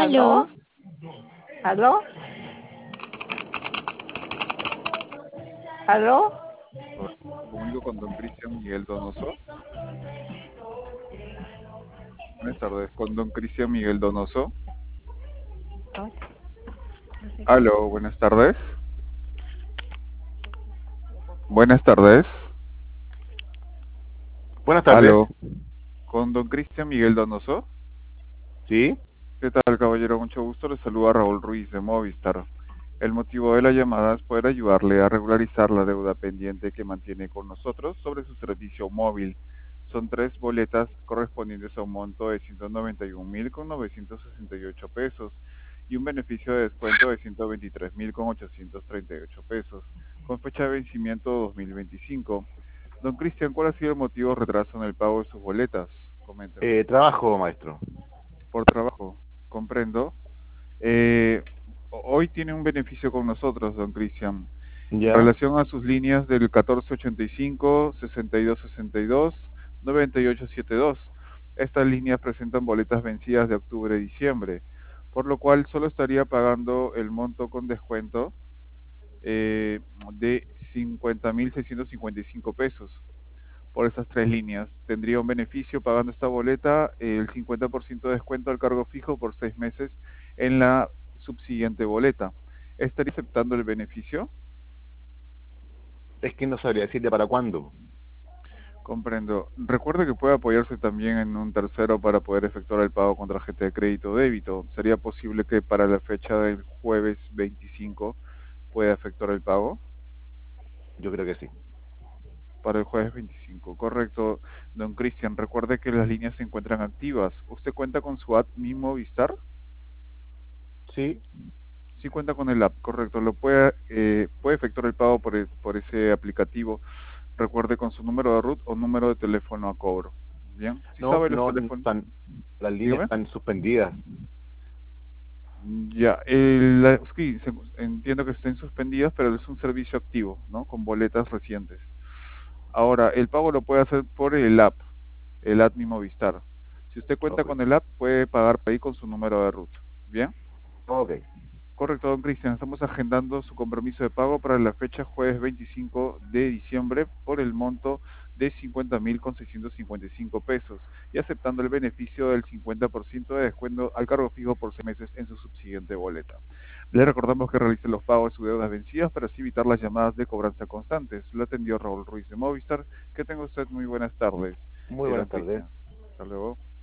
¿Aló? ¿Aló? ¿Aló? ¿Aló? Hola, me comunico con don Cristian Miguel Donoso. Buenas tardes, con don Cristian Miguel Donoso. Aló, buenas tardes. Buenas tardes. Buenas tardes. Aló, con don Cristian Miguel Donoso. Sí, ¿Qué tal, caballero? Mucho gusto. Le saluda Raúl Ruiz de Movistar. El motivo de la llamada es poder ayudarle a regularizar la deuda pendiente que mantiene con nosotros sobre su servicio móvil. Son 3 boletas correspondientes a un monto de 191.968 pesos y un beneficio de descuento de 123.838 pesos, con fecha de vencimiento 2025. Don Cristian, ¿cuál ha sido el motivo de retraso en el pago de sus boletas? Coménteme. trabajo, maestro. Por trabajo, comprendo. Eh, Hoy tiene un beneficio con nosotros, don Cristian. En Ya. relación a sus líneas del 1485, 6262, 9872. Estas líneas presentan boletas vencidas de octubre y diciembre, por lo cual solo estaría pagando el monto con descuento de 50.655 pesos por estas 3 líneas. Tendría un beneficio pagando esta boleta, el 50% de descuento al cargo fijo por 6 meses en la subsiguiente boleta. ¿Estaría aceptando el beneficio? Es que no sabría decirle para cuándo. Comprendo. Recuerde que puede apoyarse también en un tercero para poder efectuar el pago con tarjeta de crédito o débito. ¿Sería posible que para la fecha del jueves 25 pueda efectuar el pago? Yo creo que sí. Para el jueves 25, correcto. Don Cristian, recuerde que las líneas se encuentran activas. ¿Usted cuenta con su app Mi Movistar? Sí. Sí cuenta con el app, correcto. Puede efectuar el pago por ese aplicativo. Recuerde con su número de RUT o número de teléfono a cobro. Bien. Si No, sabe los no, teléfonos, las líneas dígame. están suspendidas. Ya, sí, entiendo que estén suspendidas, pero es un servicio activo, ¿no? Con boletas recientes. Ahora, el pago lo puede hacer por el app Mi Movistar. Si usted cuenta Ok. con el app, puede pagar ahí con su número de RUT. Bien. Ok. Correcto, don Cristian. Estamos agendando su compromiso de pago para la fecha jueves 25 de diciembre por el monto de 50.655 pesos y aceptando el beneficio del 50% de descuento al cargo fijo por 6 meses en su subsiguiente boleta. Le recordamos que realice los pagos de sus deudas vencidas para así evitar las llamadas de cobranza constantes. Lo atendió Raúl Ruiz de Movistar. Que tenga usted muy buenas tardes, Muy buenas don tardes. Cristian. Hasta luego.